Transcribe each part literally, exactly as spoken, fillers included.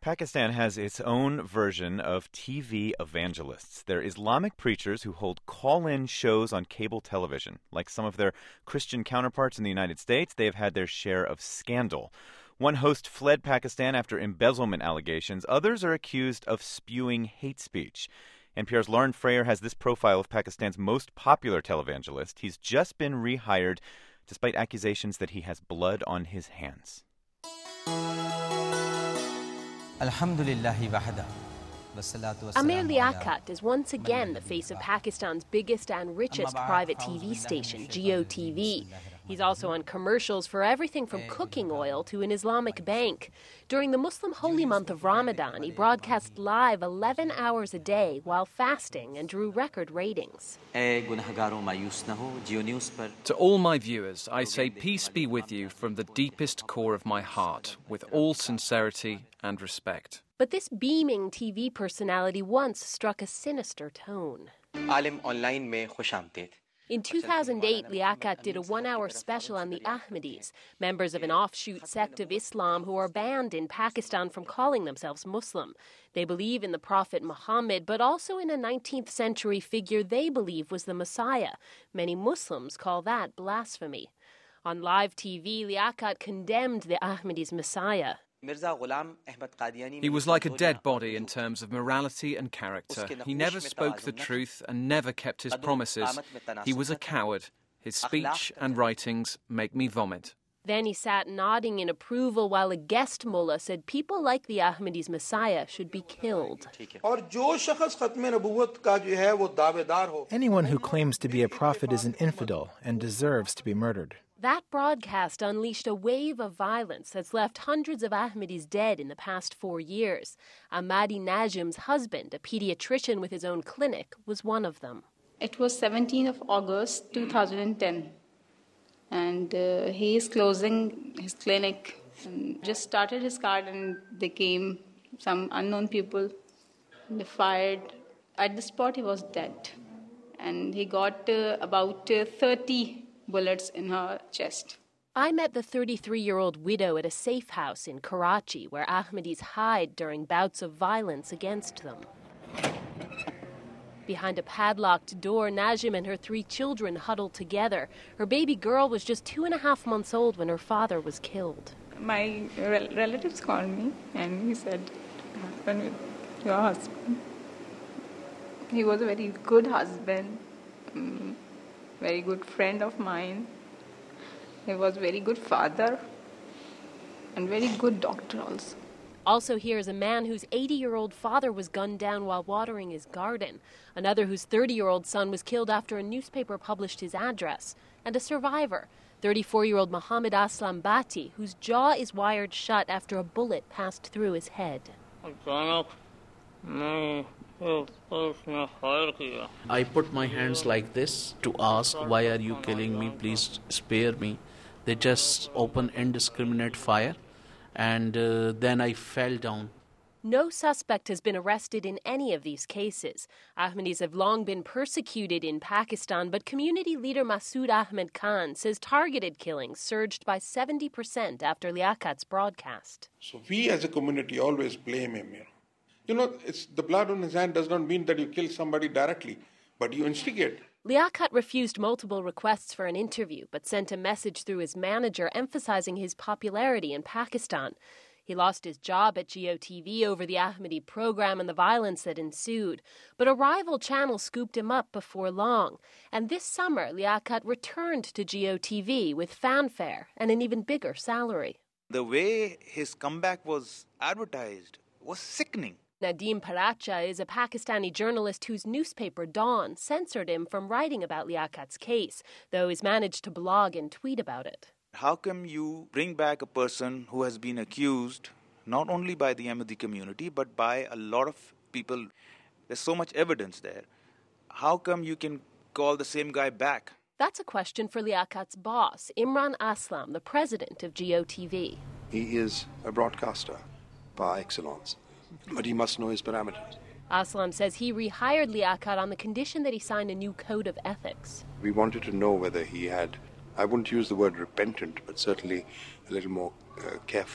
Pakistan has its own version of T V evangelists. They're Islamic preachers who hold call-in shows on cable television. Like some of their Christian counterparts in the United States, they have had their share of scandal. One host fled Pakistan after embezzlement allegations. Others are accused of spewing hate speech. N P R's Lauren Frayer has this profile of Pakistan's most popular televangelist. He's just been rehired despite accusations that he has blood on his hands. Amir Liaquat is once again the face of Pakistan's biggest and richest private T V station, Jio T V. He's also on commercials for everything from cooking oil to an Islamic bank. During the Muslim holy month of Ramadan, he broadcast live eleven hours a day while fasting and drew record ratings. To all my viewers, I say peace be with you from the deepest core of my heart, with all sincerity and respect. But this beaming T V personality once struck a sinister tone. In two thousand eight, Liaquat did a one-hour special on the Ahmadis, members of an offshoot sect of Islam who are banned in Pakistan from calling themselves Muslim. They believe in the Prophet Muhammad, but also in a nineteenth century figure they believe was the Messiah. Many Muslims call that blasphemy. On live T V, Liaquat condemned the Ahmadis' Messiah. He was like a dead body in terms of morality and character. He never spoke the truth and never kept his promises. He was a coward. His speech and writings make me vomit. Then he sat nodding in approval while a guest mullah said people like the Ahmadis' Messiah should be killed. Anyone who claims to be a prophet is an infidel and deserves to be murdered. That broadcast unleashed a wave of violence that's left hundreds of Ahmadis dead in the past four years. Ahmadi Najim's husband, a pediatrician with his own clinic, was one of them. It was seventeenth of August two thousand ten, and uh, he is closing his clinic. And just started his card, and they came, some unknown people. They fired. At the spot, he was dead, and he got uh, about uh, thirty bullets in her chest. I met the thirty-three-year-old widow at a safe house in Karachi where Ahmadis hide during bouts of violence against them. Behind a padlocked door, Najim and her three children huddled together. Her baby girl was just two and a half months old when her father was killed. My rel- relatives called me and he said, what happened with your husband? He was a very good husband. Um, very good friend of mine. He was a very good father and very good doctor also. Also here is a man whose eighty-year-old father was gunned down while watering his garden. Another whose thirty-year-old son was killed after a newspaper published his address. And a survivor, thirty-four-year-old Muhammad Aslam Bhatti, whose jaw is wired shut after a bullet passed through his head. I put my hands like this to ask, why are you killing me? Please spare me. They just opened indiscriminate fire, and uh, then I fell down. No suspect has been arrested in any of these cases. Ahmadis have long been persecuted in Pakistan, but community leader Masood Ahmed Khan says targeted killings surged by seventy percent after Liaquat's broadcast. So we as a community always blame him, you know. You know, it's, the blood on his hand does not mean that you kill somebody directly, but you instigate. Liaquat refused multiple requests for an interview, but sent a message through his manager emphasizing his popularity in Pakistan. He lost his job at Jio T V over the Ahmadi program and the violence that ensued. But a rival channel scooped him up before long. And this summer, Liaquat returned to Jio T V with fanfare and an even bigger salary. The way his comeback was advertised was sickening. Nadeem Paracha is a Pakistani journalist whose newspaper, Dawn, censored him from writing about Liaquat's case, though he's managed to blog and tweet about it. How come you bring back a person who has been accused not only by the Ahmadi community but by a lot of people? There's so much evidence there. How come you can call the same guy back? That's a question for Liaquat's boss, Imran Aslam, the president of Jio T V. He is a broadcaster par excellence, but he must know his parameters. Aslam says he rehired Liaquat on the condition that he signed a new code of ethics. We wanted to know whether he had, I wouldn't use the word repentant, but certainly a little more uh, careful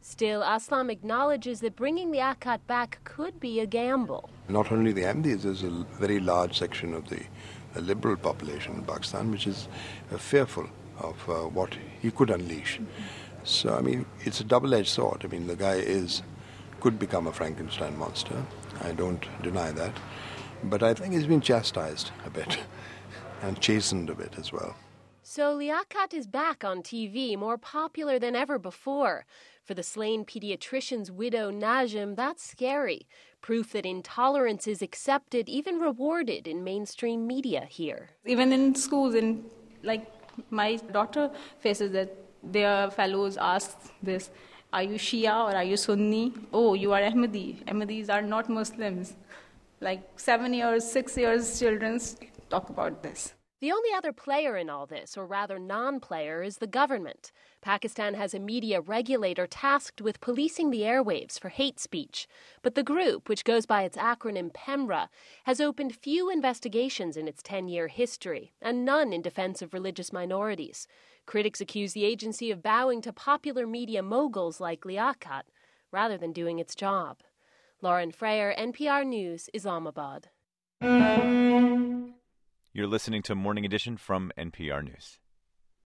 Still, Aslam acknowledges that bringing Liaquat back could be a gamble. Not only the Ahmadis, there's a very large section of the liberal population in Pakistan which is uh, fearful of uh, what he could unleash. Mm-hmm. So, I mean, it's a double-edged sword. I mean, the guy is could become a Frankenstein monster. I don't deny that. But I think he's been chastised a bit and chastened a bit as well. So Liaquat is back on T V, more popular than ever before. For the slain pediatrician's widow, Najm, that's scary. Proof that intolerance is accepted, even rewarded in mainstream media here. Even in schools, in like my daughter faces that their fellows ask this, are you Shia or are you Sunni? Oh, you are Ahmadi. Ahmadis are not Muslims. Like seven years, six years children talk about this. The only other player in all this, or rather non-player, is the government. Pakistan has a media regulator tasked with policing the airwaves for hate speech. But the group, which goes by its acronym PEMRA, has opened few investigations in its ten-year history, and none in defense of religious minorities. Critics accuse the agency of bowing to popular media moguls like Liaquat, rather than doing its job. Lauren Freyer, N P R News, Islamabad. You're listening to Morning Edition from N P R News.